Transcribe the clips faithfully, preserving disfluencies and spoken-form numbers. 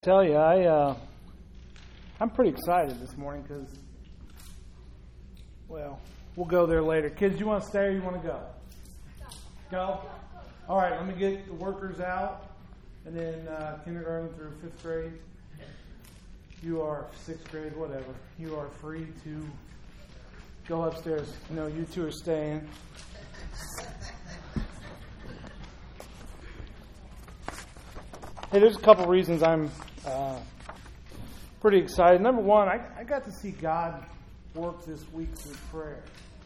Tell you, I uh, I'm pretty excited this morning because, well, we'll go there later. Kids, you want to stay or you want to go? Go. All right. Let me get the workers out, and then uh, kindergarten through fifth grade. You are sixth grade, whatever. You are free to go upstairs. No, you two are staying. Hey, there's a couple reasons I'm uh, pretty excited. Number one, I, I got to see God work this week through prayer.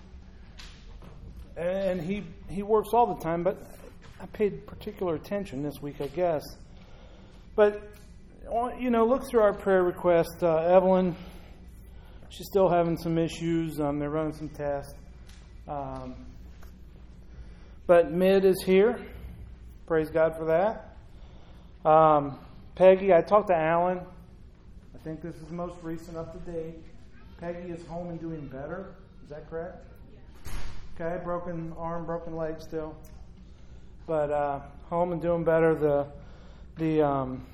And he he works all the time, but I paid particular attention this week, I guess. But, you know, look through our prayer request. Uh, Evelyn, she's still having some issues. Um, they're running some tests. Um, but Mid is here. Praise God for that. Um, Peggy, I talked to Alan. I think this is the most recent, up to date. Peggy is home and doing better. Is that correct? Yeah. Okay, broken arm, broken leg still, but uh, home and doing better. The the um,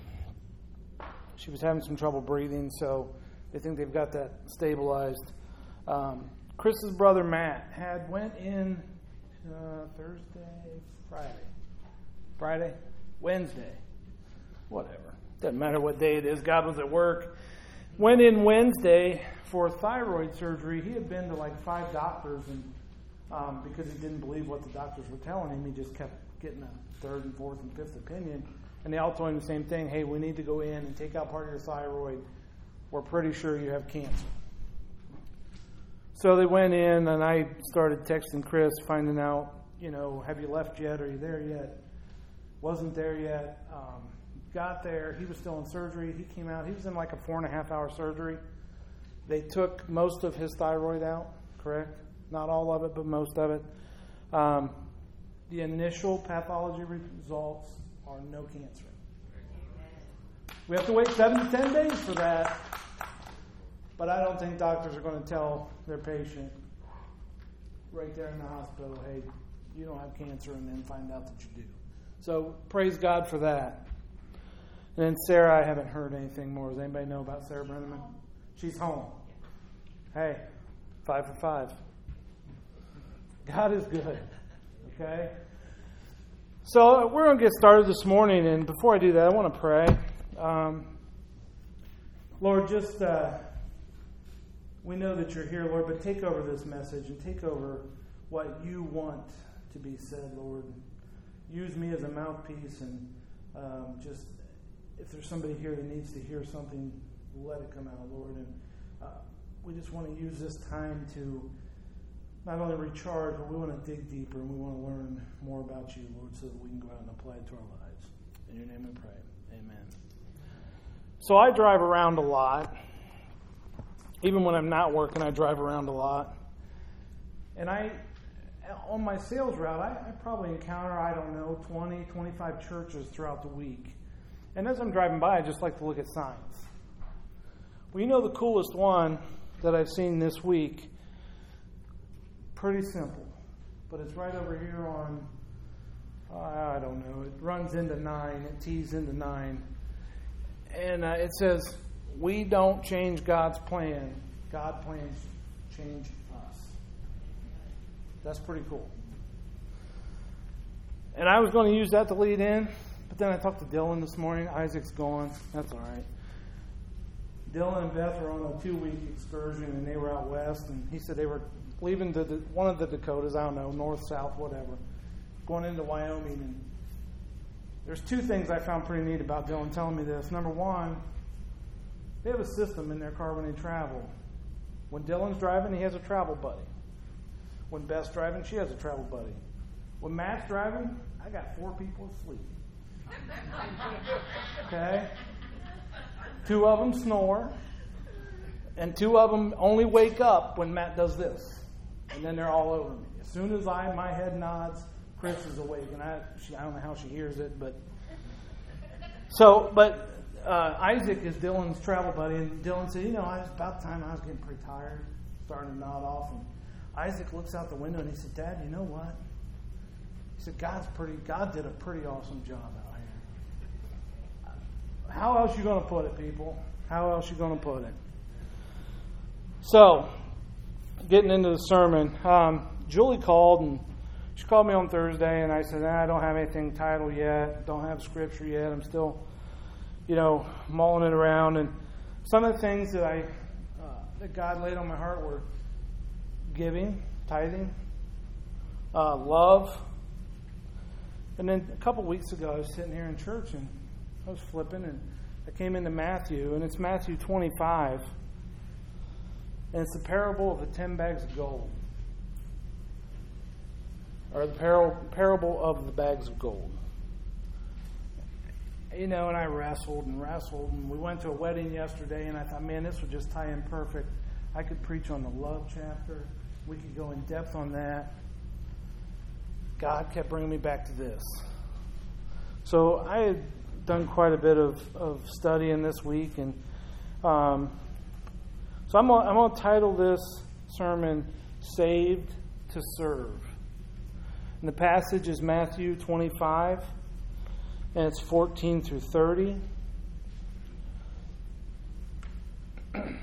she was having some trouble breathing, so they think they've got that stabilized. Um, Chris's brother Matt had went in uh, Thursday, Friday, Friday, Wednesday. Whatever. Doesn't matter what day it is. God was at work. Went in Wednesday for thyroid surgery. He had been to like five doctors, and um, because he didn't believe what the doctors were telling him, he just kept getting a third and fourth and fifth opinion. And they all told him the same thing. Hey, we need to go in and take out part of your thyroid. We're pretty sure you have cancer. So they went in, and I started texting Chris, finding out, you know, have you left yet? Are you there yet? Wasn't there yet. Um, Got there. He was still in surgery. He came out. He was in like a four and a half hour surgery. They took most of his thyroid out, correct? Not all of it, but most of it. Um, the initial pathology results are no cancer. We have to wait seven to ten days for that. But I don't think doctors are going to tell their patient right there in the hospital, hey, you don't have cancer, and then find out that you do. So praise God for that. And then Sarah, I haven't heard anything more. Does anybody know about Sarah Brenneman? She's home. Hey, five for five. God is good. Okay? So we're going to get started this morning. And before I do that, I want to pray. Um, Lord, just uh, we know that you're here, Lord, but take over this message and take over what you want to be said, Lord. Use me as a mouthpiece, and um, just if there's somebody here that needs to hear something, let it come out, Lord. And uh, we just want to use this time to not only recharge, but we want to dig deeper, and we want to learn more about you, Lord, so that we can go out and apply it to our lives. In your name we pray. Amen. So I drive around a lot. Even when I'm not working, I drive around a lot. And I, on my sales route, I, I probably encounter, I don't know, twenty, twenty-five churches throughout the week. And as I'm driving by, I just like to look at signs. Well, you know the coolest one that I've seen this week? Pretty simple. But it's right over here on, uh, I don't know, it runs into nine, it tees into nine. And uh, it says, we don't change God's plan. God plans change us. That's pretty cool. And I was going to use that to lead in. But then I talked to Dylan this morning. Isaac's gone. That's all right. Dylan and Beth were on a two-week excursion, and they were out west. And he said they were leaving the, one of the Dakotas, I don't know, north, south, whatever, going into Wyoming. And there's two things I found pretty neat about Dylan telling me this. Number one, they have a system in their car when they travel. When Dylan's driving, he has a travel buddy. When Beth's driving, she has a travel buddy. When Matt's driving, I got four people asleep. Okay? Two of them snore, and two of them only wake up when Matt does this, and then they're all over me. As soon as I my head nods, Chris is awake, and I she, I don't know how she hears it, but so but uh, Isaac is Dylan's travel buddy, and Dylan said, you know, I was about time I was getting pretty tired, starting to nod off, and Isaac looks out the window and he said, Dad, you know what? He said, God's pretty. God did a pretty awesome job out here. how else you going to put it, people? How else you going to put it? So, getting into the sermon, um, Julie called and she called me on Thursday, and I said, nah, I don't have anything titled yet, don't have scripture yet. I'm still, you know, mulling it around. And some of the things that I uh, that God laid on my heart were giving, tithing, uh, love. And then a couple weeks ago, I was sitting here in church, and I was flipping, and I came into Matthew, and it's Matthew twenty-five, and it's the parable of the ten bags of gold. Or the parable of the bags of gold. You know, and I wrestled and wrestled, and we went to a wedding yesterday, and I thought, man, this would just tie in perfect. I could preach on the love chapter. We could go in depth on that. God kept bringing me back to this. So I had done quite a bit of, of studying this week, and um, so I'm going I'm going to title this sermon, Saved to Serve. And the passage is Matthew twenty-five, and it's fourteen through thirty. And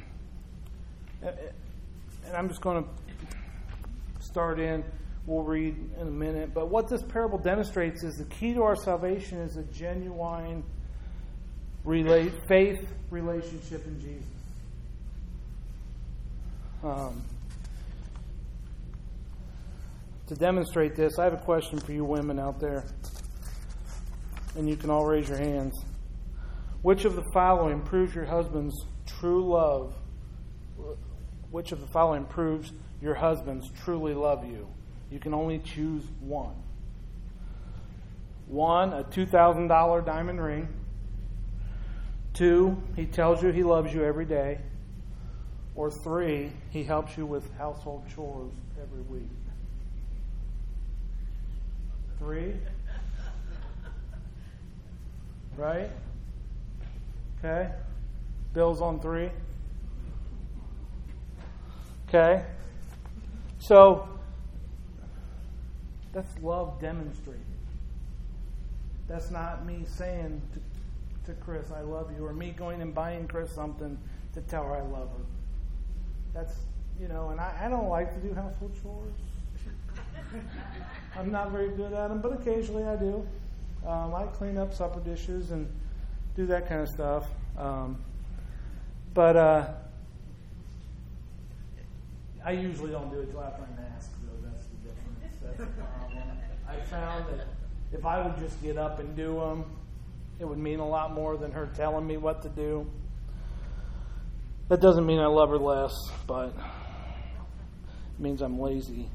I'm just going to start in. We'll read in a minute. But what this parable demonstrates is the key to our salvation is a genuine relate, faith relationship in Jesus. Um, to demonstrate this, I have a question for you women out there. And you can all raise your hands. Which of the following proves your husband's true love? Which of the following proves your husband's truly love you? You can only choose one. One, a two thousand dollars diamond ring. Two, he tells you he loves you every day. Or three, he helps you with household chores every week. Three? Right? Okay. Bill's on three. Okay. So, that's love demonstrated. That's not me saying to, to Chris, I love you, or me going and buying Chris something to tell her I love her. That's, you know, and I, I don't like to do household chores. I'm not very good at them, but occasionally I do. Um, I clean up supper dishes and do that kind of stuff. Um, but uh, I usually don't do it till after I'm asked, though. That's the difference. That's the problem. I found that if I would just get up and do them, it would mean a lot more than her telling me what to do. That doesn't mean I love her less, but it means I'm lazy.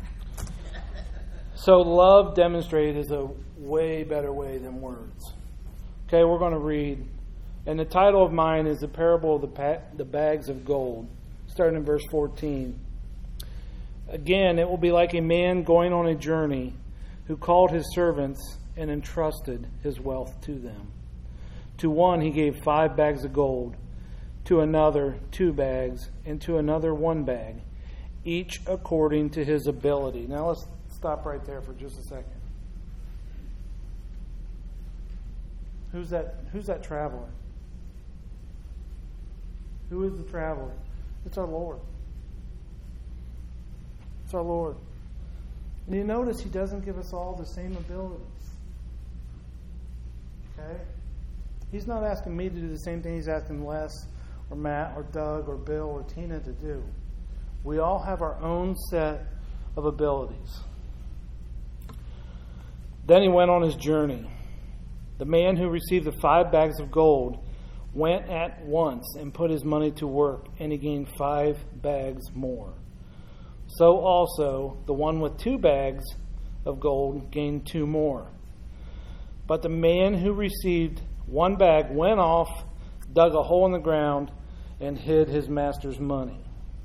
So love demonstrated is a way better way than words. Okay, we're going to read. And the title of mine is The Parable of the, pa- the Bags of Gold, starting in verse fourteen. Again, it will be like a man going on a journey who called his servants and entrusted his wealth to them. To one he gave five bags of gold, to another two bags, and to another one bag, each according to his ability. Now let's stop right there for just a second. Who's that? Who's that traveler? Who is the traveler? It's our Lord. It's our Lord. And you notice He doesn't give us all the same abilities. Okay? He's not asking me to do the same thing He's asking Les or Matt or Doug or Bill or Tina to do. We all have our own set of abilities. Then he went on his journey. The man who received the five bags of gold went at once and put his money to work, and he gained five bags more. So also the one with two bags of gold gained two more. But the man who received one bag went off, dug a hole in the ground, and hid his master's money.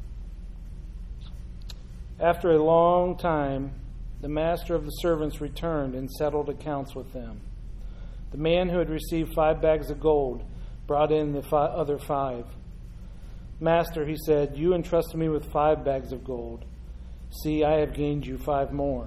After a long time, the master of the servants returned and settled accounts with them. The man who had received five bags of gold brought in the fi- other five. Master, he said, you entrusted me with five bags of gold. See, I have gained you five more.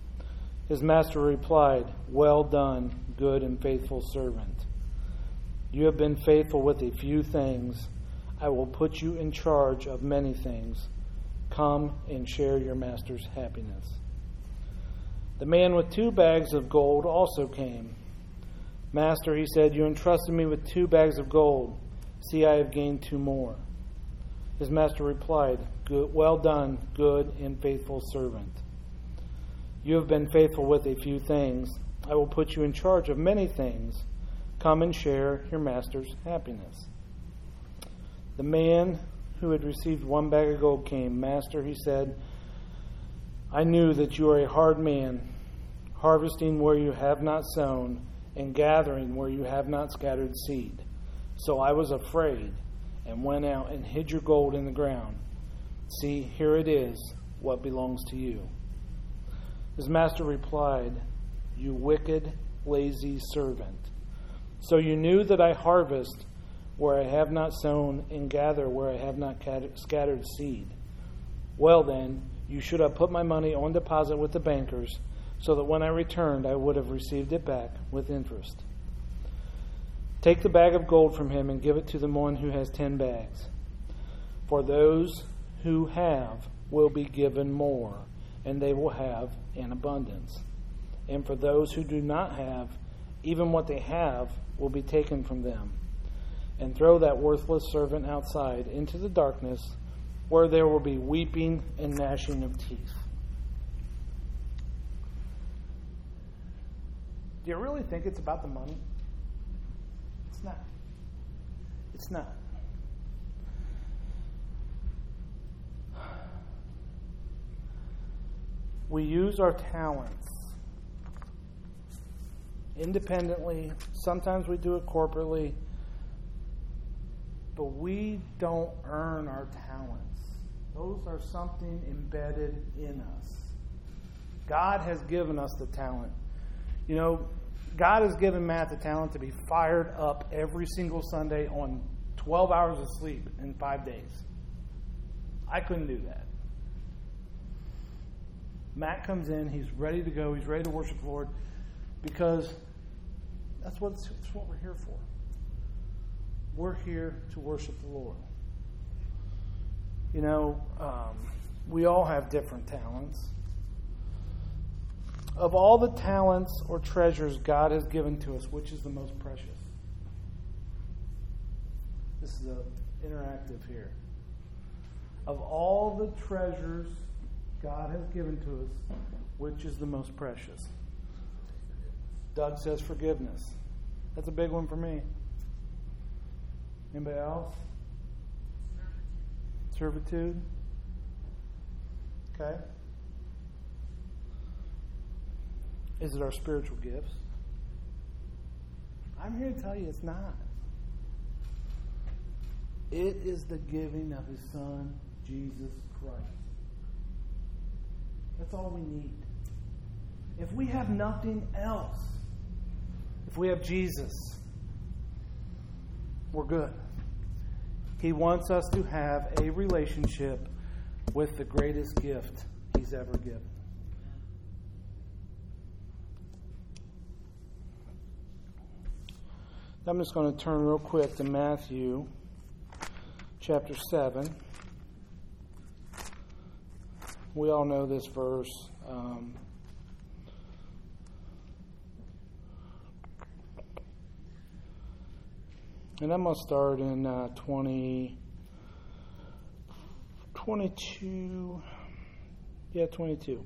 His master replied, well done, good and faithful servant. You have been faithful with a few things. I will put you in charge of many things. Come and share your master's happiness." The man with two bags of gold also came. "Master," he said, "you entrusted me with two bags of gold. See, I have gained two more." His master replied, "Good, well done, good and faithful servant. You have been faithful with a few things. I will put you in charge of many things. Come and share your master's happiness." The man who had received one bag of gold came. "Master," he said, "I knew that you are a hard man, harvesting where you have not sown and gathering where you have not scattered seed. So I was afraid and went out and hid your gold in the ground. See, here it is, what belongs to you." His master replied, "You wicked, lazy servant. So you knew that I harvest where I have not sown and gather where I have not scattered seed. Well then, you should have put my money on deposit with the bankers, so that when I returned I would have received it back with interest. Take the bag of gold from him and give it to the one who has ten bags. For those who have will be given more, and they will have in abundance. And for those who do not have, even what they have will be taken from them. And throw that worthless servant outside into the darkness, where there will be weeping and gnashing of teeth." Do you really think it's about the money? It's not. It's not. We use our talents independently. Sometimes we do it corporately. But we don't earn our talents. Those are something embedded in us. God has given us the talent. You know, God has given Matt the talent to be fired up every single Sunday on twelve hours of sleep in five days. I couldn't do that. Matt comes in, he's ready to go, he's ready to worship the Lord, because that's what, that's what we're here for. We're here to worship the Lord. You know, um, we all have different talents. Of all the talents or treasures God has given to us, which is the most precious? This is a interactive here. Of all the treasures God has given to us, which is the most precious? Doug says forgiveness. That's a big one for me. Anybody else? Servitude. Okay. Is it our spiritual gifts? I'm here to tell you it's not. It is the giving of His Son, Jesus Christ. That's all we need. If we have nothing else, if we have Jesus, we're good. He wants us to have a relationship with the greatest gift He's ever given. I'm just going to turn real quick to Matthew chapter seven. We all know this verse. Um, and I'm going to start in uh, twenty, twenty-two. Yeah, twenty-two.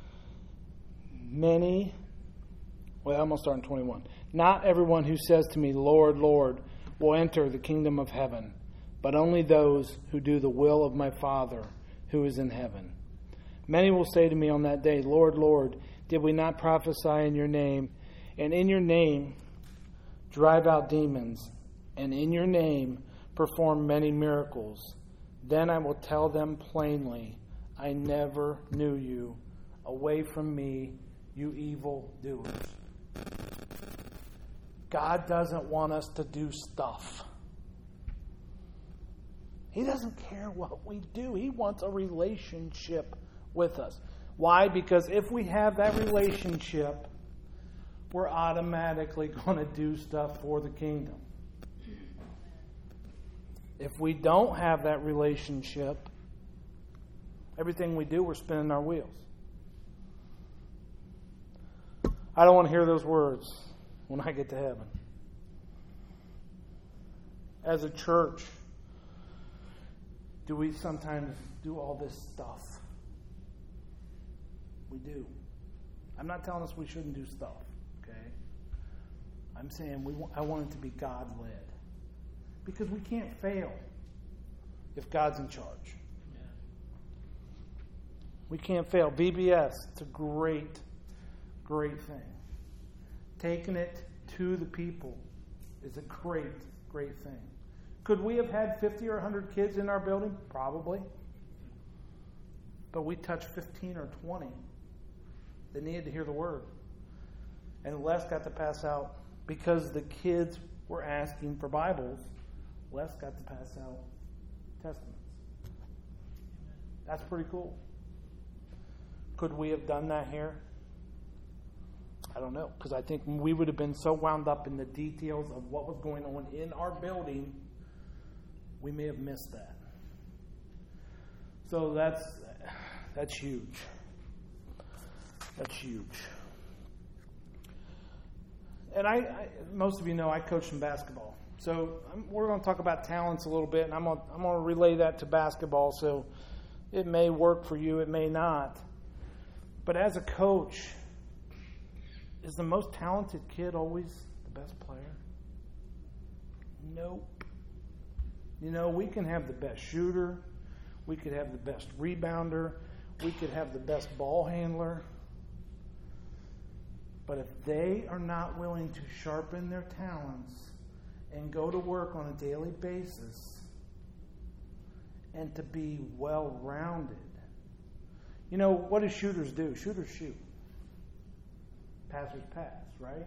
Many, well, I'm going to start in twenty-one. Not everyone who says to me, Lord, Lord, will enter the kingdom of heaven, but only those who do the will of my Father who is in heaven. Many will say to me on that day, Lord, Lord, did we not prophesy in your name, and in your name drive out demons, and in your name perform many miracles? Then I will tell them plainly, I never knew you. Away from me, you evil doers. God doesn't want us to do stuff. He doesn't care what we do. He wants a relationship with us. Why? Because if we have that relationship, we're automatically going to do stuff for the kingdom. If we don't have that relationship, everything we do, we're spinning our wheels. I don't want to hear those words when I get to heaven. As a church, do we sometimes do all this stuff? We do. I'm not telling us we shouldn't do stuff, okay? I'm saying we. I want it to be God-led. Because we can't fail if God's in charge. Yeah. We can't fail. V B S, it's a great, great thing. Taking it to the people is a great, great thing. Could we have had fifty or one hundred kids in our building? Probably. But we touched fifteen or twenty that needed to hear the word. And Les got to pass out, because the kids were asking for Bibles, Les got to pass out Testaments. That's pretty cool. Could we have done that here? I don't know, because I think we would have been so wound up in the details of what was going on in our building, we may have missed that. So that's that's huge. That's huge. And I, I most of you know I coach some basketball. So I'm, we're going to talk about talents a little bit, and I'm going, I'm going to relay that to basketball. So it may work for you, it may not. But as a coach, is the most talented kid always the best player? Nope. You know, we can have the best shooter. We could have the best rebounder. We could have the best ball handler. But if they are not willing to sharpen their talents and go to work on a daily basis and to be well-rounded. You know, what do shooters do? Shooters shoot. Passers pass, right?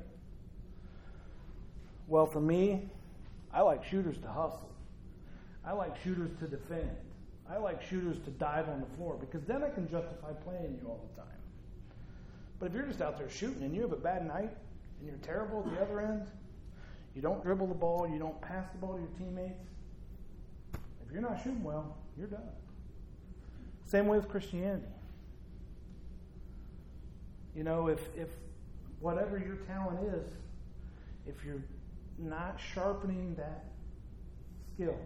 Well, for me, I like shooters to hustle. I like shooters to defend. I like shooters to dive on the floor, because then I can justify playing you all the time. But if you're just out there shooting and you have a bad night and you're terrible at the other end, you don't dribble the ball, you don't pass the ball to your teammates, if you're not shooting well, you're done. Same way with Christianity. You know, if if whatever your talent is, if you're not sharpening that skill,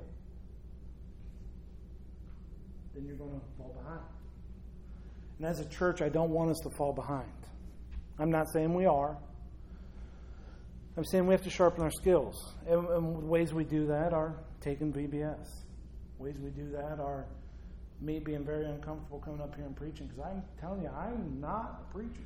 then you're going to fall behind. And as a church, I don't want us to fall behind. I'm not saying we are. I'm saying we have to sharpen our skills. And, and ways we do that are taking V B S. Ways we do that are me being very uncomfortable coming up here and preaching, because I'm telling you, I'm not a preacher.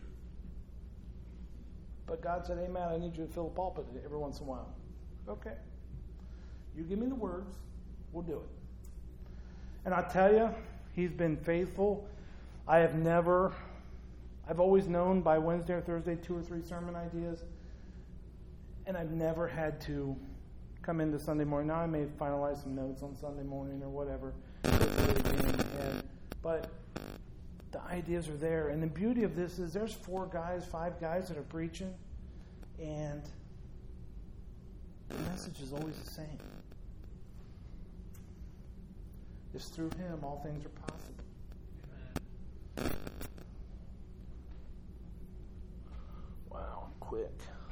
But God said, hey, man, I need you to fill the pulpit every once in a while. Okay. You give me the words, we'll do it. And I tell you, He's been faithful. I have never, I've always known by Wednesday or Thursday two or three sermon ideas, and I've never had to come into Sunday morning. Now I may finalize some notes on Sunday morning or whatever. And, but the ideas are there. And the beauty of this is there's four guys, five guys that are preaching, and the message is always the same. It's through Him all things are possible. Amen. Wow, quick.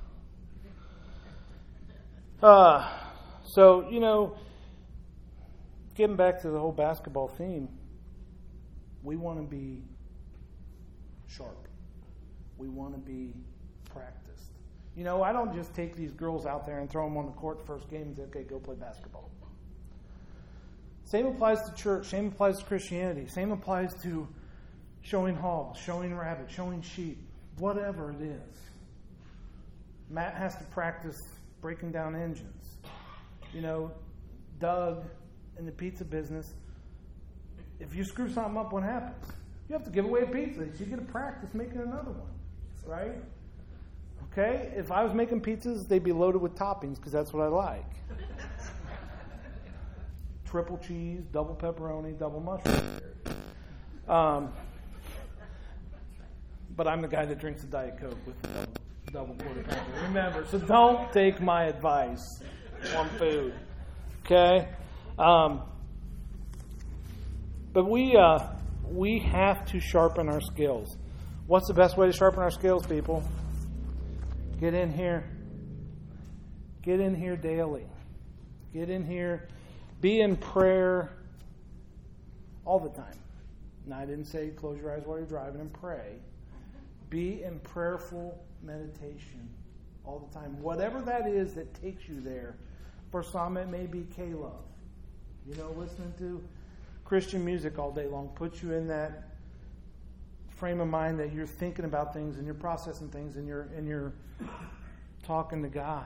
Uh, so, you know, getting back to the whole basketball theme, we want to be sharp. We want to be practiced. You know, I don't just take these girls out there and throw them on the court the first game and say, okay, go play basketball. Same applies to church. Same applies to Christianity. Same applies to showing hogs, showing rabbits, showing sheep, whatever it is. Matt has to practice breaking down engines. You know, Doug in the pizza business, if you screw something up, what happens? You have to give away a pizza. So you get to practice making another one, right? Okay? If I was making pizzas, they'd be loaded with toppings because that's what I like. Triple cheese, double pepperoni, double mushroom. Um, but I'm the guy that drinks a Diet Coke with the double, double quarter pounder. Remember, so don't take my advice on food. Okay? Um, but we uh, we have to sharpen our skills. What's the best way to sharpen our skills, people? Get in here. Get in here daily. Get in here. Be in prayer all the time. Now, I didn't say close your eyes while you're driving and pray. Be in prayerful meditation all the time. Whatever that is that takes you there. For some, it may be K-Love. You know, listening to Christian music all day long puts you in that frame of mind that you're thinking about things and you're processing things and you're and you're talking to God.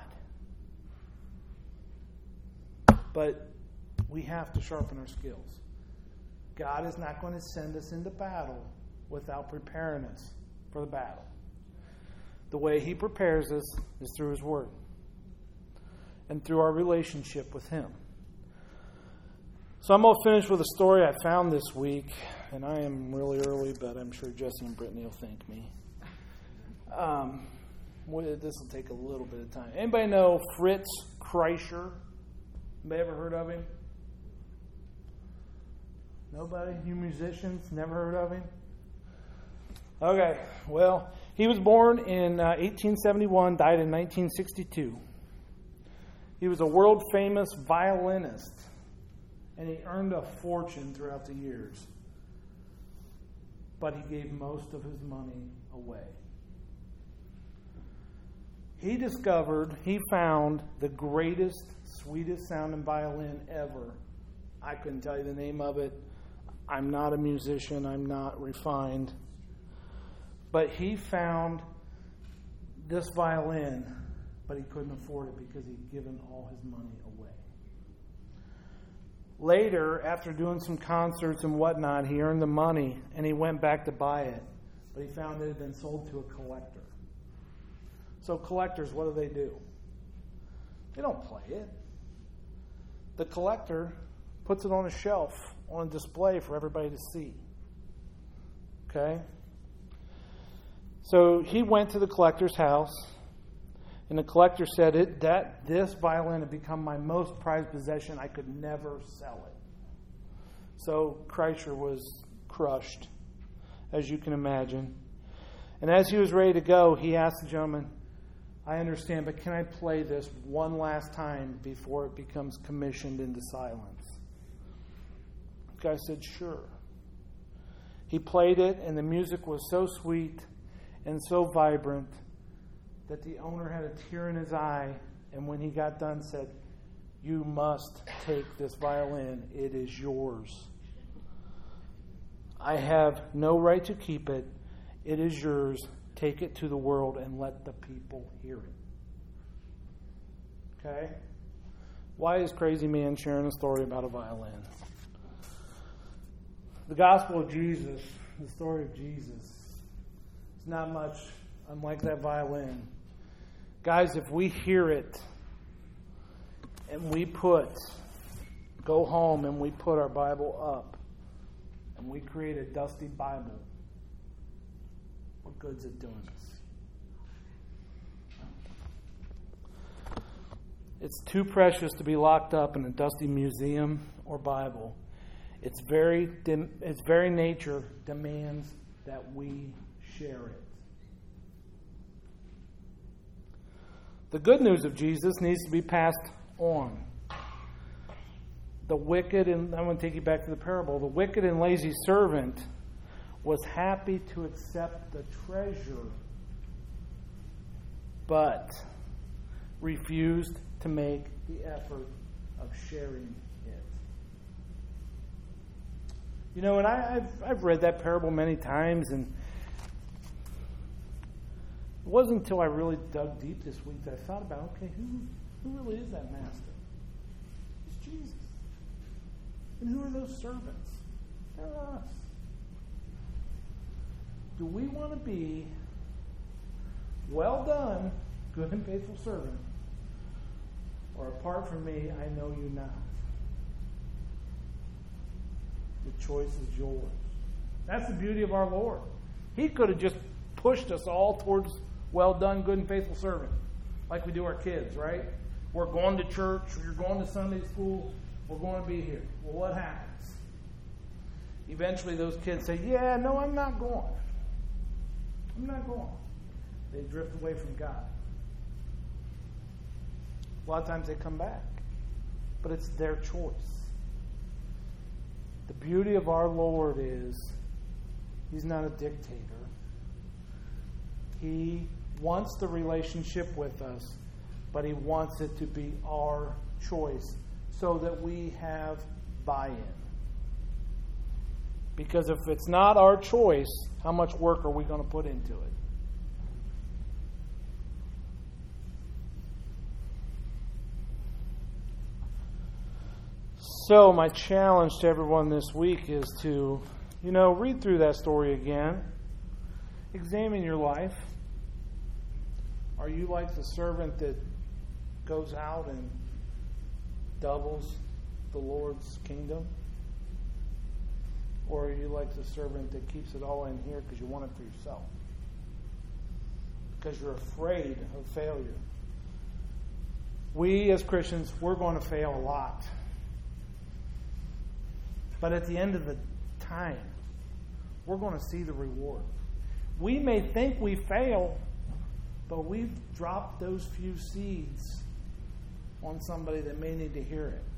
But we have to sharpen our skills. God is not going to send us into battle without preparing us for the battle. The way He prepares us is through His Word and through our relationship with Him. So I'm going to finish with a story I found this week, and I am really early, but I'm sure Jesse and Brittany will thank me. Um, this will take a little bit of time. Anybody know Fritz Kreischer? Anybody ever heard of him? Nobody? You musicians never heard of him? Okay, well, he was born in uh, eighteen seventy-one, died in nineteen sixty-two. He was a world-famous violinist, and he earned a fortune throughout the years. But he gave most of his money away. He discovered, he found the greatest, sweetest sounding violin ever. I couldn't tell you the name of it. I'm not a musician. I'm not refined. But he found this violin, but he couldn't afford it because he'd given all his money away. Later, after doing some concerts and whatnot, he earned the money and he went back to buy it. But he found it had been sold to a collector. So collectors, what do they do? They don't play it. The collector puts it on a shelf, on a display for everybody to see. Okay? So he went to the collector's house, and the collector said it that this violin had become my most prized possession. I could never sell it. So Kreischer was crushed, as you can imagine. And as he was ready to go, he asked the gentleman, I understand, but can I play this one last time before it becomes commissioned into silence? The guy said, sure. He played it, and the music was so sweet and so vibrant that the owner had a tear in his eye, and when he got done said, you must take this violin. It is yours. I have no right to keep it. It is yours. Take it to the world and let the people hear it. Okay? Why is Crazy Man sharing a story about a violin? The gospel of Jesus, the story of Jesus, is not much unlike that violin. Guys, if we hear it and we put, go home and we put our Bible up and we create a dusty Bible, what good's it doing us? It's too precious to be locked up in a dusty museum or Bible. Its very, its very nature demands that we share it. The good news of Jesus needs to be passed on. The wicked, and I'm going to take you back to the parable, the wicked and lazy servant was happy to accept the treasure, but refused to make the effort of sharing it. You know, and I, I've I've read that parable many times, and it wasn't until I really dug deep this week that I thought about, okay, who who really is that master? It's Jesus. And who are those servants? They're us. Do we want to be, well done, good and faithful servant, or apart from me, I know you not? The choice is yours. That's the beauty of our Lord. He could have just pushed us all towards well done, good and faithful servant, like we do our kids, right? We're going to church, or you're going to Sunday school. We're going to be here. Well, what happens? Eventually those kids say, yeah, no, I'm not going. I'm not going. They drift away from God. A lot of times they come back. But it's their choice. The beauty of our Lord is He's not a dictator. He wants the relationship with us, but He wants it to be our choice so that we have buy-in. Because if it's not our choice, how much work are we going to put into it? So my challenge to everyone this week is to, you know, read through that story again. Examine your life. Are you like the servant that goes out and doubles the Lord's kingdom? Or are you like the servant that keeps it all in here because you want it for yourself? Because you're afraid of failure. We as Christians, we're going to fail a lot. But at the end of the time, we're going to see the reward. We may think we fail, but we've dropped those few seeds on somebody that may need to hear it.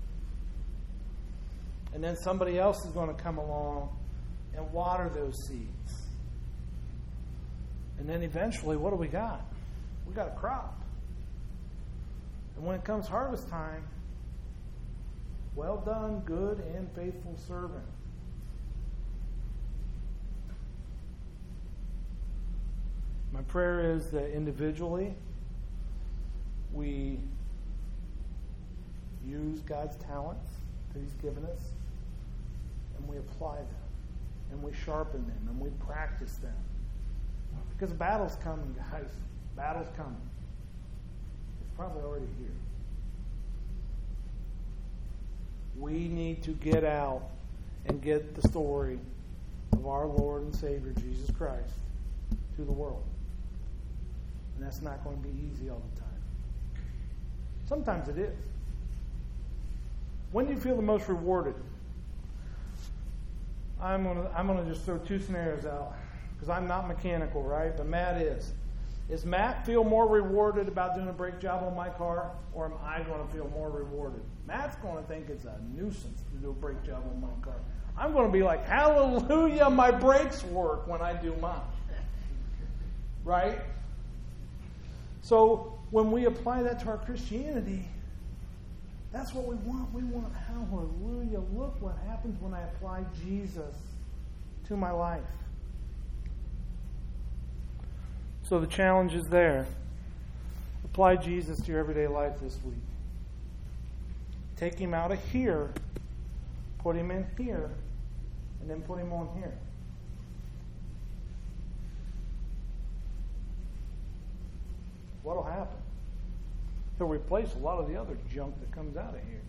And then somebody else is going to come along and water those seeds. And then eventually, what do we got? We got a crop. And when it comes harvest time, well done, good and faithful servant. My prayer is that individually we use God's talents that He's given us and we apply them and we sharpen them and we practice them. Because battle's coming, guys. Battle's coming. It's probably already here. We need to get out and get the story of our Lord and Savior, Jesus Christ, to the world. And that's not going to be easy all the time. Sometimes it is. When do you feel the most rewarded? I'm going to, I'm going to just throw two scenarios out because I'm not mechanical, right? But Matt is. Is Matt feel more rewarded about doing a brake job on my car, or am I going to feel more rewarded? Matt's going to think it's a nuisance to do a brake job on my car. I'm going to be like, hallelujah, my brakes work when I do mine. Right? So when we apply that to our Christianity, that's what we want. We want, hallelujah, look what happens when I apply Jesus to my life. So the challenge is there. Apply Jesus to your everyday life this week. Take Him out of here, put Him in here, and then put Him on here. What'll happen? He'll replace a lot of the other junk that comes out of here.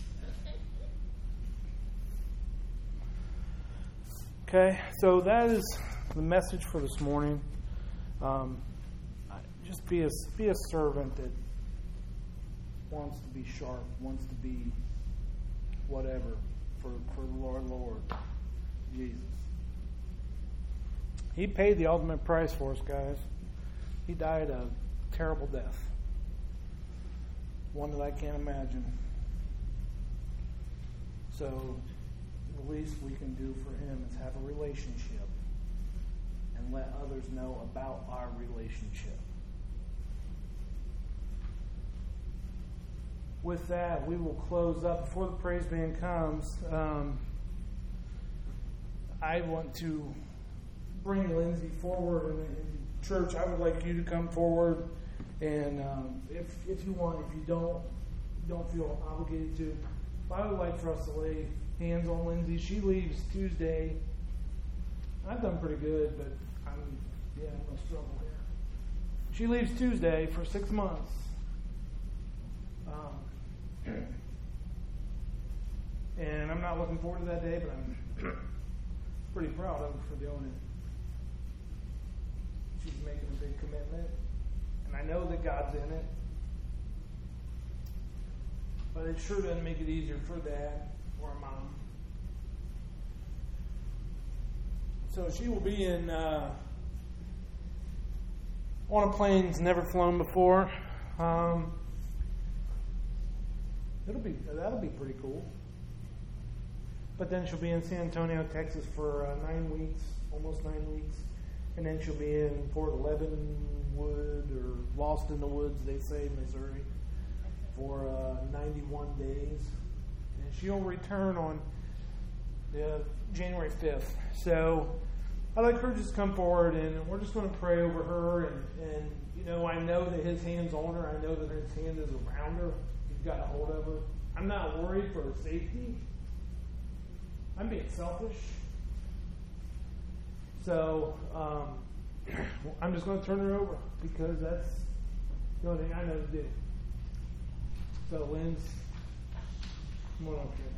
Okay, so that is the message for this morning. Um, just be a be a servant that wants to be sharp, wants to be whatever for for the Lord, Lord Jesus. He paid the ultimate price for us, guys. He died a terrible death, one that I can't imagine. So the least we can do for Him is have a relationship and let others know about our relationship. With that, we will close up. Before the praise band comes, um, I want to bring Lindsay forward. And in church, I would like you to come forward. And um, if if you want, if you don't, don't feel obligated to. But I would like for us to lay hands on Lindsay. She leaves Tuesday. I've done pretty good, but I'm, yeah, I'm going to struggle here. She leaves Tuesday for six months. Um, and I'm not looking forward to that day, but I'm pretty proud of her for doing it. She's making a big commitment, and I know that God's in it. But it sure doesn't make it easier for Dad or Mom. So she will be in uh, on a plane that's never flown before. Um, it'll be that'll be pretty cool. But then she'll be in San Antonio, Texas for uh, nine weeks, almost nine weeks. And then she'll be in Port Leavenwood or Lost in the Woods, they say, Missouri, for uh, ninety-one days. And she'll return on the January fifth. So I'd like her to just come forward, and we're just going to pray over her. And, and, you know, I know that his hand's on her. I know that his hand is around her. He's got a hold of her. I'm not worried for her safety. I'm being selfish. So um, I'm just going to turn her over because that's the only thing I know to do. So, Linz, come on up here.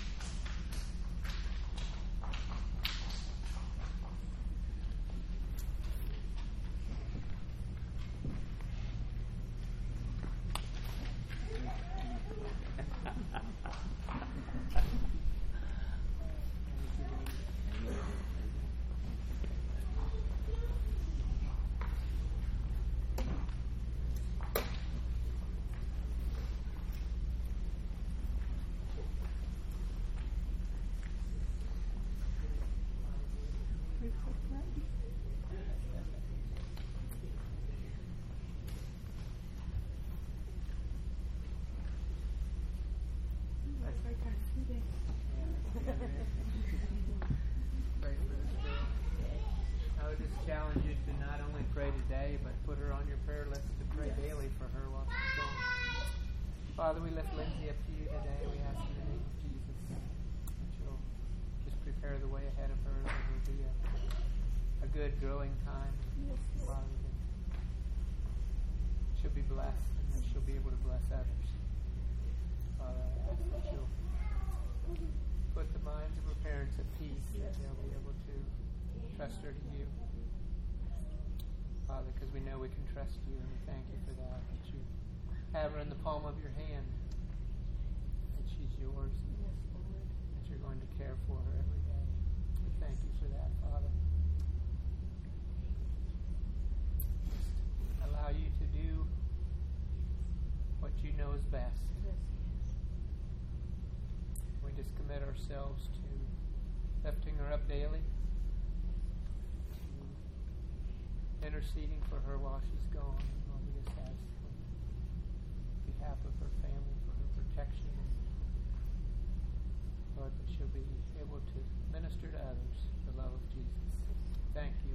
Challenge you to not only pray today, but put her on your prayer list to pray daily for her while she's gone. Father, we lift Lindsay up to you today. We ask in the name of Jesus that you'll just prepare the way ahead of her, that it will be a, a good growing time. Father, that she'll be blessed and that she'll be able to bless others. Father, I ask that you'll put the minds of her parents at peace, that they'll be able to trust her to you. Father, because we know we can trust you, and we thank you for that, that you have her in the palm of your hand, that she's yours, yes, that you're going to care for her every day. We thank you for that, Father. Just allow you to do what you know is best. Yes. We just commit ourselves to lifting her up daily, interceding for her while she's gone. Lord, we just ask on behalf of her family for her protection. Lord, that she'll be able to minister to others the love of Jesus. Thank you.